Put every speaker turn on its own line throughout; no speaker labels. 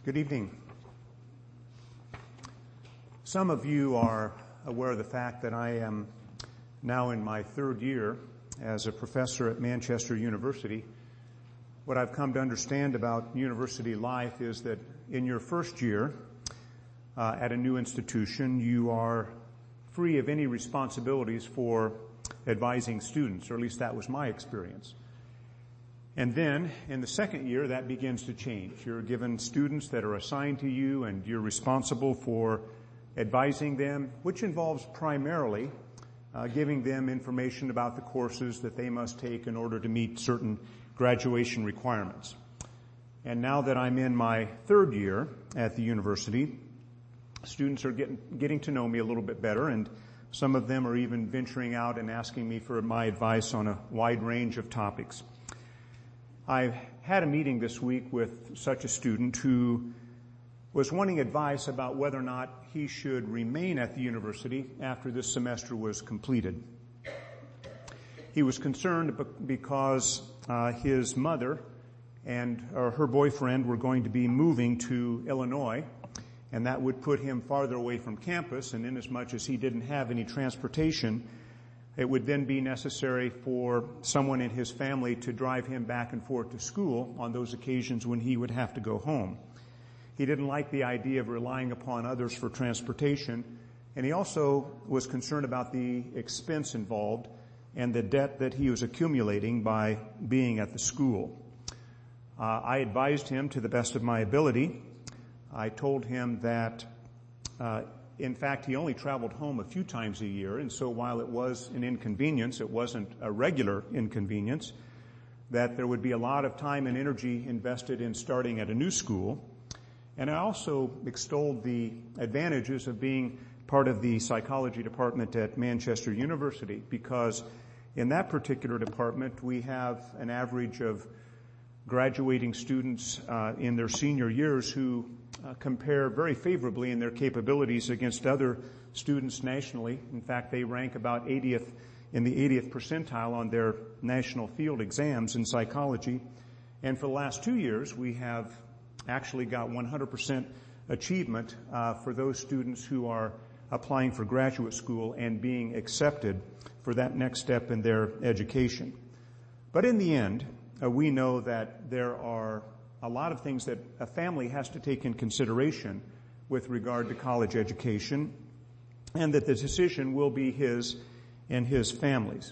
Good evening. Some of you are aware of the fact that I am now in my third year as a professor at Manchester University. What I've come to understand about university life is that in your first year at a new institution, you are free of any responsibilities for advising students, or at least that was my experience. And then, in the second year, that begins to change. You're given students that are assigned to you, and you're responsible for advising them, which involves primarily giving them information about the courses that they must take in order to meet certain graduation requirements. And now that I'm in my third year at the university, students are getting to know me a little bit better, and some of them are even venturing out and asking me for my advice on a wide range of topics. I had a meeting this week with such a student who was wanting advice about whether or not he should remain at the university after this semester was completed. He was concerned because his mother and her boyfriend were going to be moving to Illinois, and that would put him farther away from campus, and inasmuch as he didn't have any transportation, it would then be necessary for someone in his family to drive him back and forth to school on those occasions when he would have to go home. He didn't like the idea of relying upon others for transportation, and he also was concerned about the expense involved and the debt that he was accumulating by being at the school. I advised him to the best of my ability. I told him that in fact, he only traveled home a few times a year, and so while it was an inconvenience, it wasn't a regular inconvenience, that there would be a lot of time and energy invested in starting at a new school. And I also extolled the advantages of being part of the psychology department at Manchester University, because in that particular department, we have an average of graduating students in their senior years who compare very favorably in their capabilities against other students nationally. In fact, they rank about 80th in the 80th percentile on their national field exams in psychology. And for the last 2 years, we have actually got 100% achievement for those students who are applying for graduate school and being accepted for that next step in their education. But in the end, we know that there are a lot of things that a family has to take in consideration with regard to college education, and that the decision will be his and his family's.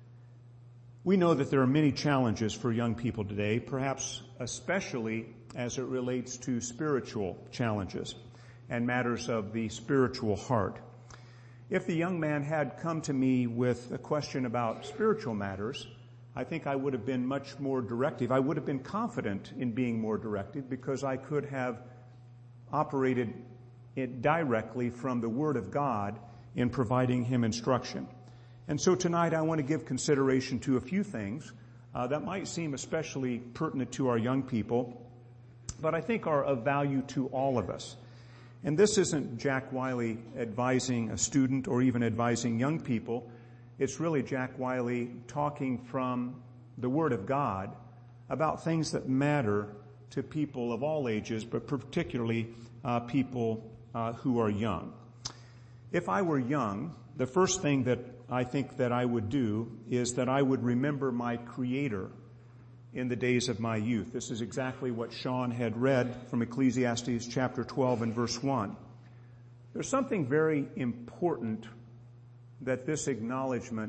We know that there are many challenges for young people today, perhaps especially as it relates to spiritual challenges and matters of the spiritual heart. If the young man had come to me with a question about spiritual matters, I think I would have been much more directive. I would have been confident in being more directive because I could have operated it directly from the Word of God in providing him instruction. And so tonight I want to give consideration to a few things that might seem especially pertinent to our young people, but I think are of value to all of us. And this isn't Jack Wiley advising a student or even advising young people. It's really Jack Wiley talking from the Word of God about things that matter to people of all ages, but particularly people who are young. If I were young, the first thing that I think that I would do is that I would remember my Creator in the days of my youth. This is exactly what Sean had read from Ecclesiastes chapter 12 and verse 1. There's something very important that this acknowledgement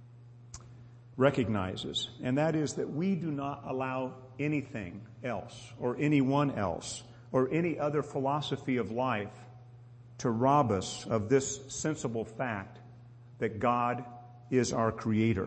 recognizes, and that is that we do not allow anything else or anyone else or any other philosophy of life to rob us of this sensible fact that God is our Creator.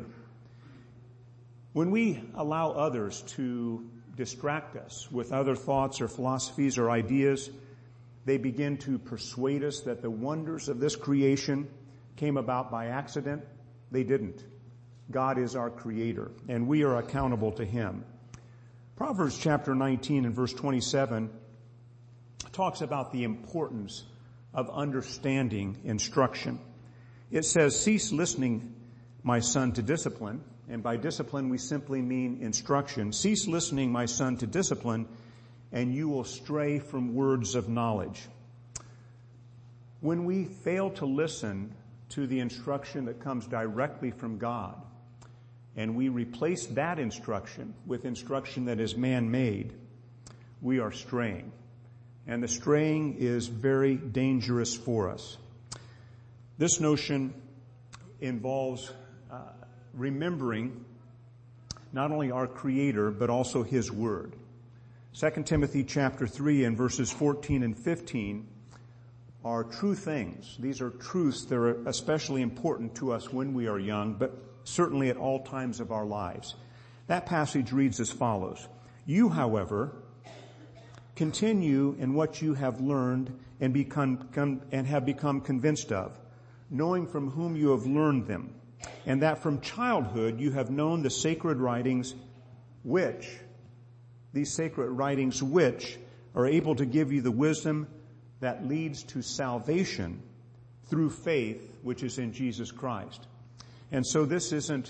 When we allow others to distract us with other thoughts or philosophies or ideas, they begin to persuade us that the wonders of this creation came about by accident. They didn't. God is our Creator, and we are accountable to Him. Proverbs chapter 19 and verse 27 talks about the importance of understanding instruction. It says, "Cease listening, my son, to discipline." And by discipline, we simply mean instruction. "Cease listening, my son, to discipline, and you will stray from words of knowledge. When we fail to listen to the instruction that comes directly from God, and we replace that instruction with instruction that is man-made, we are straying. And the straying is very dangerous for us. This notion involves remembering not only our Creator, but also His Word. 2 Timothy chapter 3 and verses 14 and 15 are true things. These are truths that are especially important to us when we are young, but certainly at all times of our lives. That passage reads as follows: "You, however, continue in what you have learned and have become convinced of, knowing from whom you have learned them, and that from childhood you have known the sacred writings which are able to give you the wisdom that leads to salvation through faith which is in Jesus Christ." And so this isn't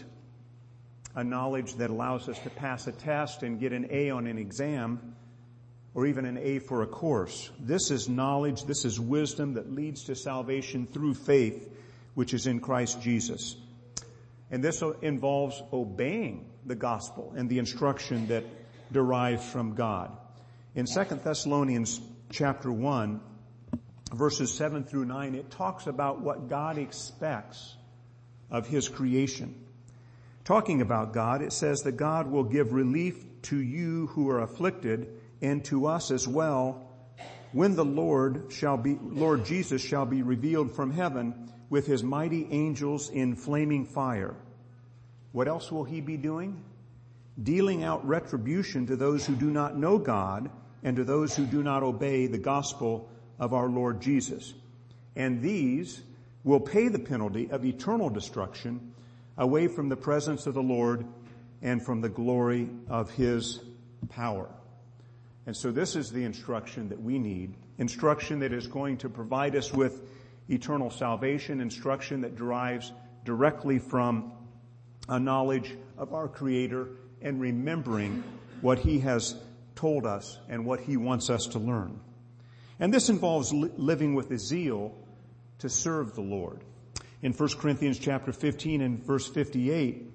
a knowledge that allows us to pass a test and get an A on an exam or even an A for a course. This is knowledge, this is wisdom that leads to salvation through faith which is in Christ Jesus. And this involves obeying the gospel and the instruction that derives from God. In 2 Thessalonians chapter 1, verses 7 through 9, it talks about what God expects of His creation. Talking about God, it says that God will give relief to you who are afflicted and to us as well when the Lord Jesus shall be revealed from heaven with His mighty angels in flaming fire. What else will He be doing? Dealing out retribution to those who do not know God and to those who do not obey the gospel of our Lord Jesus. And these will pay the penalty of eternal destruction away from the presence of the Lord and from the glory of His power. And so this is the instruction that we need, instruction that is going to provide us with eternal salvation, instruction that derives directly from a knowledge of our Creator and remembering what He has told us and what He wants us to learn. And this involves living with a zeal to serve the Lord. In 1 Corinthians chapter 15 and verse 58,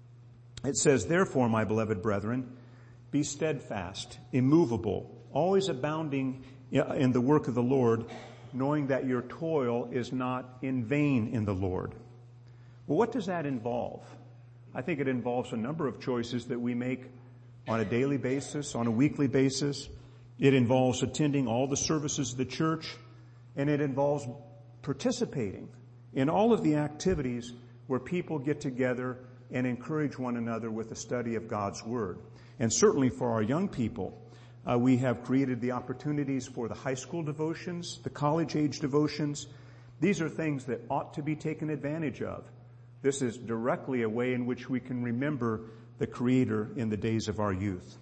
it says, "Therefore, my beloved brethren, be steadfast, immovable, always abounding in the work of the Lord, knowing that your toil is not in vain in the Lord." Well, what does that involve? I think it involves a number of choices that we make on a daily basis, on a weekly basis. It involves attending all the services of the church, and it involves participating in all of the activities where people get together and encourage one another with the study of God's Word. And certainly for our young people, we have created the opportunities for the high school devotions, the college-age devotions. These are things that ought to be taken advantage of. This is directly a way in which we can remember the Creator in the days of our youth.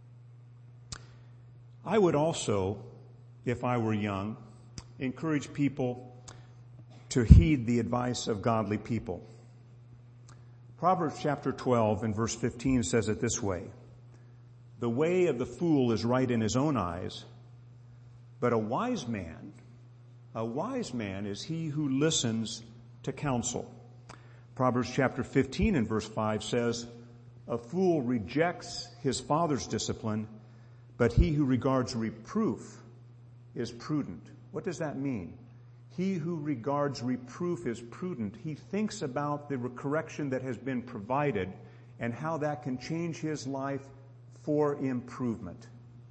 I would also, if I were young, encourage people to heed the advice of godly people. Proverbs chapter 12 and verse 15 says it this way: "The way of the fool is right in his own eyes, but a wise man is he who listens to counsel." Proverbs chapter 15 and verse 5 says, "A fool rejects his father's discipline, but he who regards reproof is prudent." What does that mean? He who regards reproof is prudent. He thinks about the correction that has been provided and how that can change his life for improvement.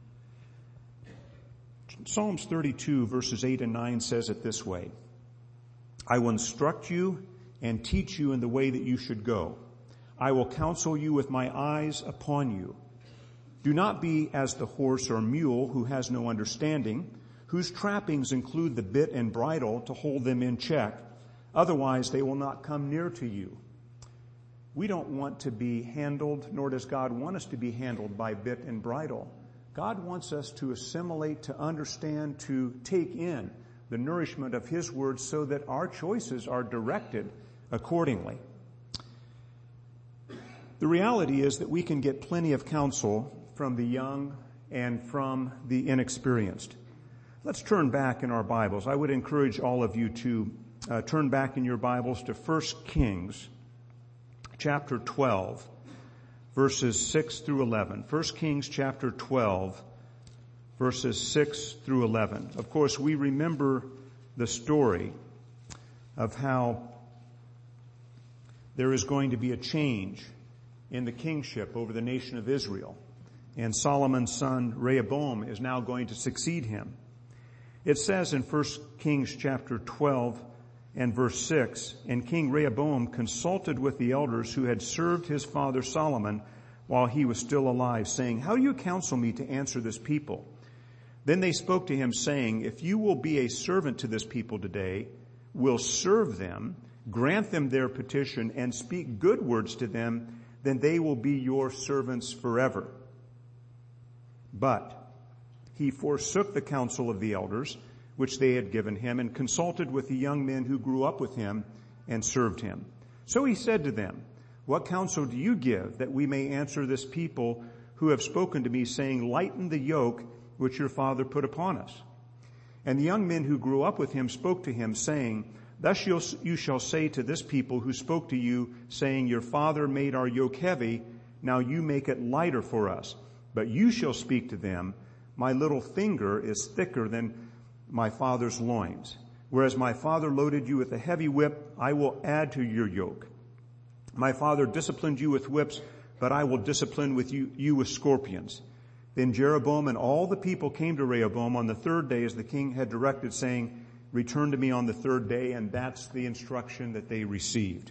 Psalms 32 verses 8 and 9 says it this way: "I will instruct you and teach you in the way that you should go. I will counsel you with my eyes upon you. Do not be as the horse or mule who has no understanding, whose trappings include the bit and bridle to hold them in check. Otherwise they will not come near to you." We don't want to be handled, nor does God want us to be handled by bit and bridle. God wants us to assimilate, to understand, to take in the nourishment of His Word so that our choices are directed accordingly. The reality is that we can get plenty of counsel from the young and from the inexperienced. Let's turn back in our Bibles. I would encourage all of you to turn back in your Bibles to 1 Kings chapter 12, verses 6 through 11. 1 Kings chapter 12, verses 6 through 11. Of course, we remember the story of how there is going to be a change in the kingship over the nation of Israel. And Solomon's son Rehoboam is now going to succeed him. It says in 1 Kings chapter 12 and verse 6, "And King Rehoboam consulted with the elders who had served his father Solomon while he was still alive, saying, 'How do you counsel me to answer this people?' Then they spoke to him, saying, 'If you will be a servant to this people today, will serve them, grant them their petition, and speak good words to them, then they will be your servants forever.' But he forsook the counsel of the elders, which they had given him, and consulted with the young men who grew up with him and served him. So he said to them, 'What counsel do you give that we may answer this people who have spoken to me, saying, lighten the yoke which your father put upon us?' And the young men who grew up with him spoke to him, saying, 'Thus you shall say to this people who spoke to you, saying, your father made our yoke heavy, now you make it lighter for us. But you shall speak to them, my little finger is thicker than my father's loins. Whereas my father loaded you with a heavy whip, I will add to your yoke. My father disciplined you with whips, but I will discipline with you with scorpions.' Then Jeroboam and all the people came to Rehoboam on the third day as the king had directed, saying, 'Return to me on the third day,' and that's the instruction that they received.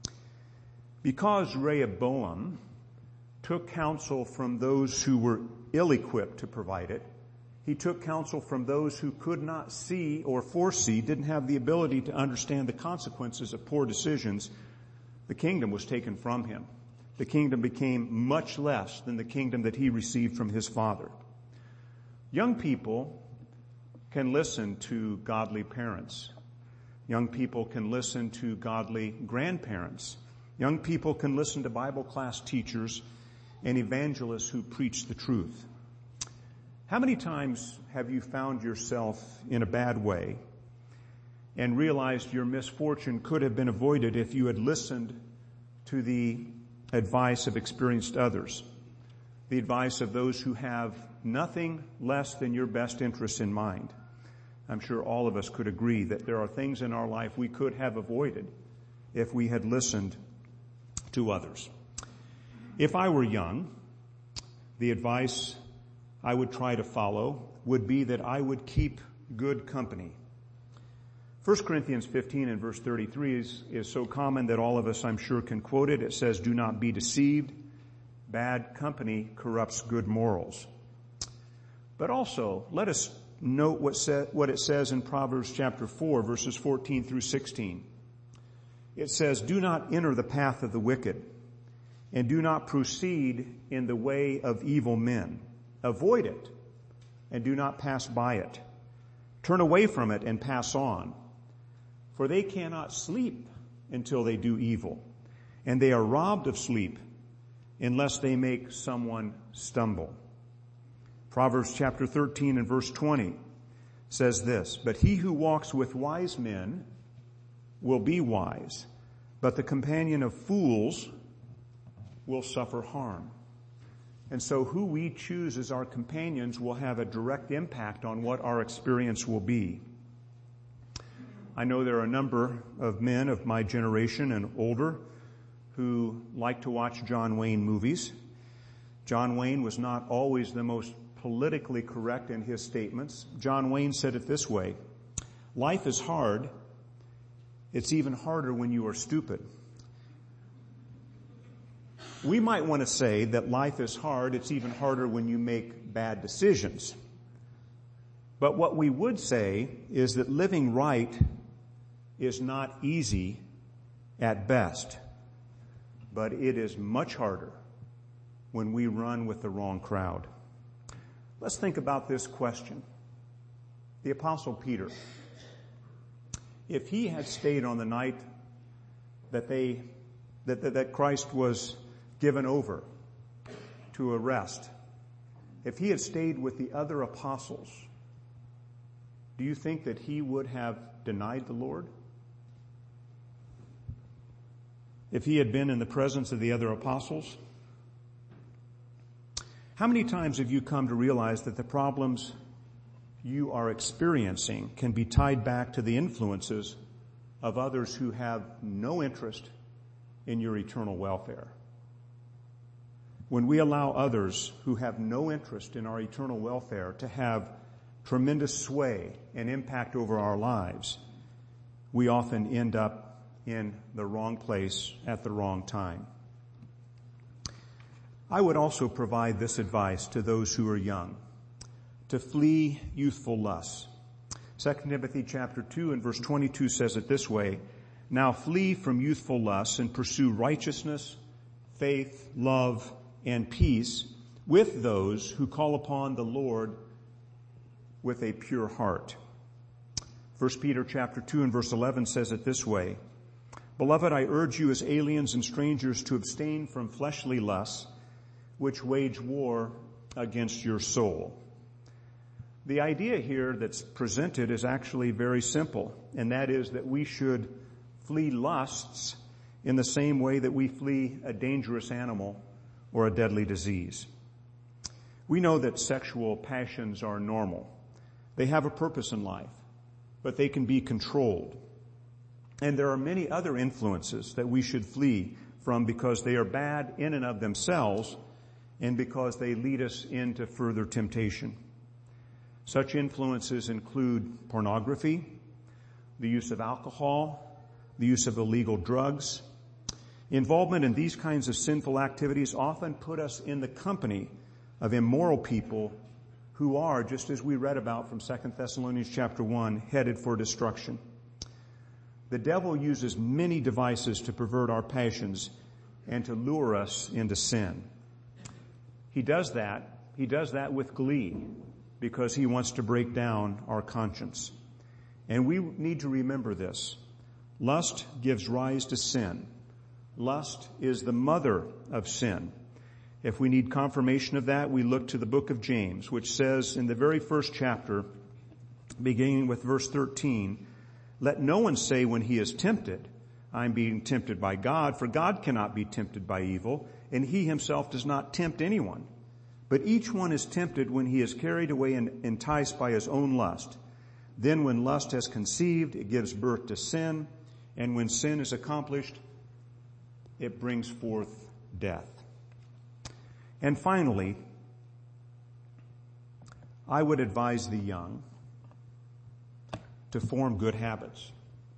Because Rehoboam took counsel from those who were ill-equipped to provide it, he took counsel from those who could not see or foresee, didn't have the ability to understand the consequences of poor decisions, the kingdom was taken from him. The kingdom became much less than the kingdom that he received from his father. Young people can listen to godly parents. Young people can listen to godly grandparents. Young people can listen to Bible class teachers and evangelists who preach the truth. How many times have you found yourself in a bad way and realized your misfortune could have been avoided if you had listened to the advice of experienced others, the advice of those who have nothing less than your best interests in mind? I'm sure all of us could agree that there are things in our life we could have avoided if we had listened to others. If I were young, the advice I would try to follow would be that I would keep good company. 1 Corinthians 15 and verse 33 is so common that all of us, I'm sure, can quote it. It says, "Do not be deceived. Bad company corrupts good morals." But also, let us note what it says in Proverbs chapter 4, verses 14 through 16. It says, "Do not enter the path of the wicked, and do not proceed in the way of evil men. Avoid it, and do not pass by it. Turn away from it and pass on. For they cannot sleep until they do evil, and they are robbed of sleep unless they make someone stumble." Proverbs chapter 13 and verse 20 says this, "But he who walks with wise men will be wise, but the companion of fools will suffer harm." And so who we choose as our companions will have a direct impact on what our experience will be. I know there are a number of men of my generation and older who like to watch John Wayne movies. John Wayne was not always the most politically correct in his statements. John Wayne said it this way, "Life is hard. It's even harder when you are stupid." We might want to say that life is hard. It's even harder when you make bad decisions. But what we would say is that living right is not easy at best, but it is much harder when we run with the wrong crowd. Let's think about this question. The Apostle Peter, if he had stayed on the night that Christ was given over to arrest if he had stayed with the other apostles, do you think that he would have denied the Lord? If he had been in the presence of the other apostles? How many times have you come to realize that the problems you are experiencing can be tied back to the influences of others who have no interest in your eternal welfare? When we allow others who have no interest in our eternal welfare to have tremendous sway and impact over our lives, we often end up in the wrong place at the wrong time. I would also provide this advice to those who are young: to flee youthful lusts. 2 Timothy chapter 2 and verse 22 says it this way: "Now flee from youthful lusts and pursue righteousness, faith, love, and peace with those who call upon the Lord with a pure heart." 1 Peter chapter 2 and verse 11 says it this way: "Beloved, I urge you as aliens and strangers to abstain from fleshly lusts, which wage war against your soul." The idea here that's presented is actually very simple, and that is that we should flee lusts in the same way that we flee a dangerous animal or a deadly disease. We know that sexual passions are normal. They have a purpose in life, but they can be controlled. And there are many other influences that we should flee from because they are bad in and of themselves and because they lead us into further temptation. Such influences include pornography, the use of alcohol, the use of illegal drugs. Involvement in these kinds of sinful activities often put us in the company of immoral people who are, just as we read about from 2 Thessalonians chapter 1, headed for destruction. The devil uses many devices to pervert our passions and to lure us into sin. He does that with glee because he wants to break down our conscience. And we need to remember this. Lust gives rise to sin. Lust is the mother of sin. If we need confirmation of that, we look to the book of James, which says in the very first chapter, beginning with verse 13, "Let no one say when he is tempted, I am being tempted by God, for God cannot be tempted by evil, and he himself does not tempt anyone. But each one is tempted when he is carried away and enticed by his own lust. Then when lust has conceived, it gives birth to sin, and when sin is accomplished, it brings forth death." And finally, I would advise the young to form good habits.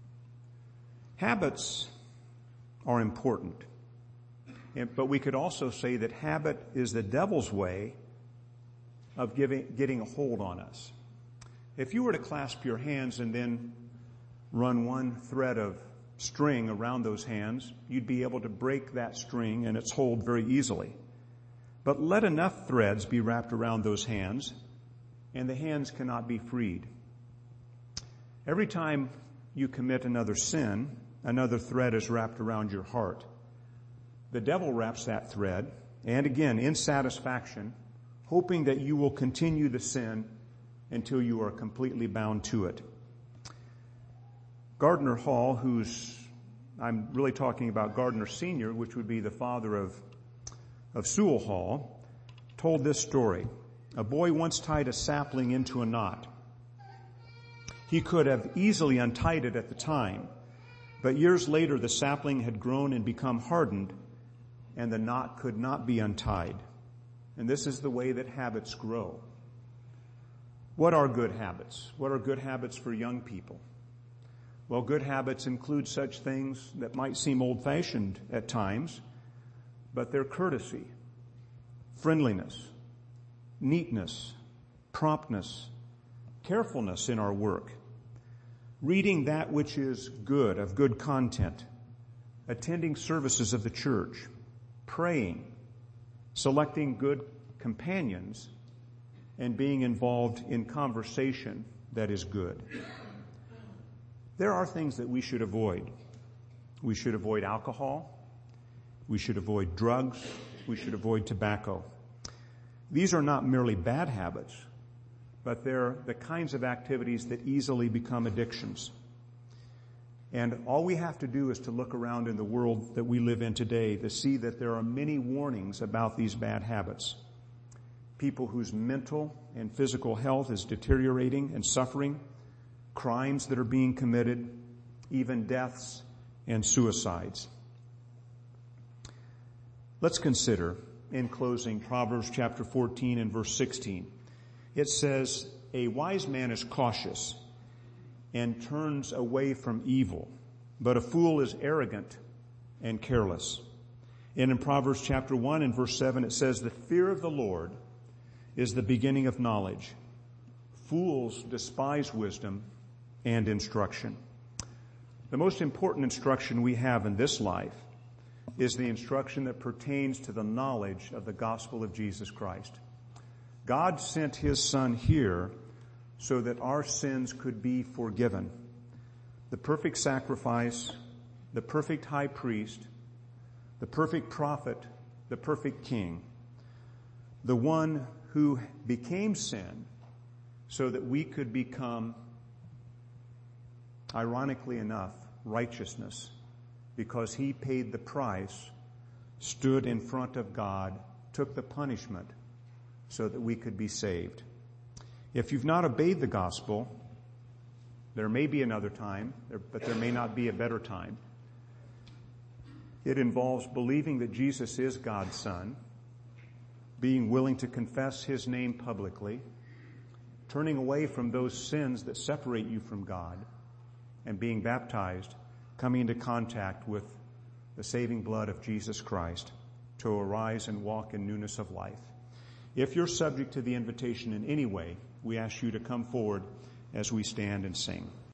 Habits are important, but we could also say that habit is the devil's way of getting a hold on us. If you were to clasp your hands and then run one thread of string around those hands, you'd be able to break that string and its hold very easily. But let enough threads be wrapped around those hands, and the hands cannot be freed. Every time you commit another sin, another thread is wrapped around your heart. The devil wraps that thread, and again, in satisfaction, hoping that you will continue the sin until you are completely bound to it. Gardner Hall, I'm really talking about Gardner Sr., which would be the father of Sewell Hall, told this story. A boy once tied a sapling into a knot. He could have easily untied it at the time, but years later the sapling had grown and become hardened, and the knot could not be untied. And this is the way that habits grow. What are good habits? What are good habits for young people? Well, good habits include such things that might seem old-fashioned at times, but they're courtesy, friendliness, neatness, promptness, carefulness in our work, reading that which is good, of good content, attending services of the church, praying, selecting good companions, and being involved in conversation that is good. There are things that we should avoid. We should avoid alcohol. We should avoid drugs. We should avoid tobacco. These are not merely bad habits, but they're the kinds of activities that easily become addictions. And all we have to do is to look around in the world that we live in today to see that there are many warnings about these bad habits. People whose mental and physical health is deteriorating and suffering, crimes that are being committed, even deaths and suicides. Let's consider, in closing, Proverbs chapter 14 and verse 16. It says, "A wise man is cautious and turns away from evil, but a fool is arrogant and careless." And in Proverbs chapter 1 and verse 7, it says, "The fear of the Lord is the beginning of knowledge. Fools despise wisdom and instruction." The most important instruction we have in this life is the instruction that pertains to the knowledge of the gospel of Jesus Christ. God sent his Son here so that our sins could be forgiven. The perfect sacrifice, the perfect high priest, the perfect prophet, the perfect king, the one who became sin so that we could become, ironically enough, righteousness, because he paid the price, stood in front of God, took the punishment so that we could be saved. If you've not obeyed the gospel, there may be another time, but there may not be a better time. It involves believing that Jesus is God's Son, being willing to confess his name publicly, turning away from those sins that separate you from God, and being baptized, coming into contact with the saving blood of Jesus Christ to arise and walk in newness of life. If you're subject to the invitation in any way, we ask you to come forward as we stand and sing.